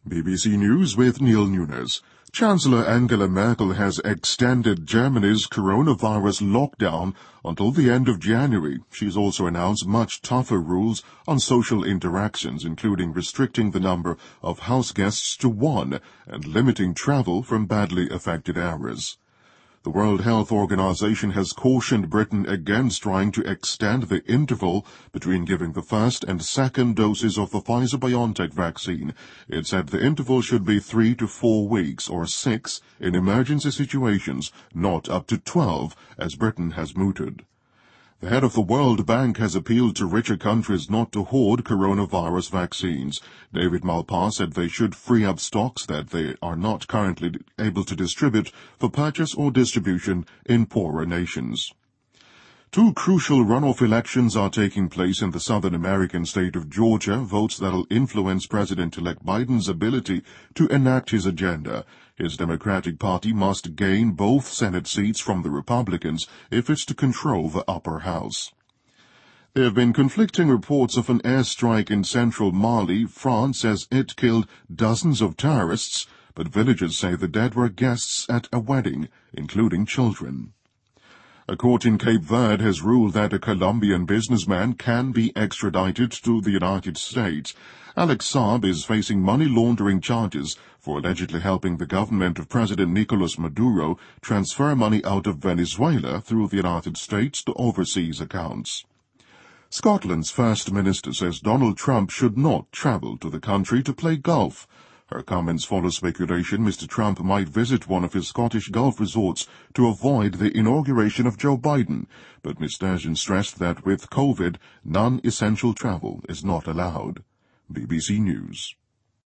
BBC News with Neil Nunes. Chancellor Angela Merkel has extended Germany's coronavirus lockdown until the end of January. She's also announced much tougher rules on social interactions, including restricting the number of house guests to one and limiting travel from badly affected areas. The World Health Organization has cautioned Britain against trying to extend the interval between giving the first and second doses of the Pfizer-BioNTech vaccine. It said the interval should be 3 to 4 weeks or 6 in emergency situations, not up to 12, as Britain has mooted. The head of the World Bank has appealed to richer countries not to hoard coronavirus vaccines. David Malpass said they should free up stocks that they are not currently able to distribute for purchase or distribution in poorer nations. Two crucial runoff elections are taking place in the Southern American state of Georgia, votes that'll influence President-elect Biden's ability to enact his agenda. His Democratic Party must gain both Senate seats from the Republicans if it's to control the upper house. There have been conflicting reports of an airstrike in central Mali. France says it killed dozens of terrorists, but villagers say the dead were guests at a wedding, including children. A court in Cape Verde has ruled that a Colombian businessman can be extradited to the United States. Alex Saab is facing money laundering charges for allegedly helping the government of President Nicolas Maduro transfer money out of Venezuela through the United States to overseas accounts. Scotland's First Minister says Donald Trump should not travel to the country to play golf. Her comments follow speculation Mr. Trump might visit one of his Scottish golf resorts to avoid the inauguration of Joe Biden, but Ms. Sturgeon stressed that with COVID, non-essential travel is not allowed. BBC News.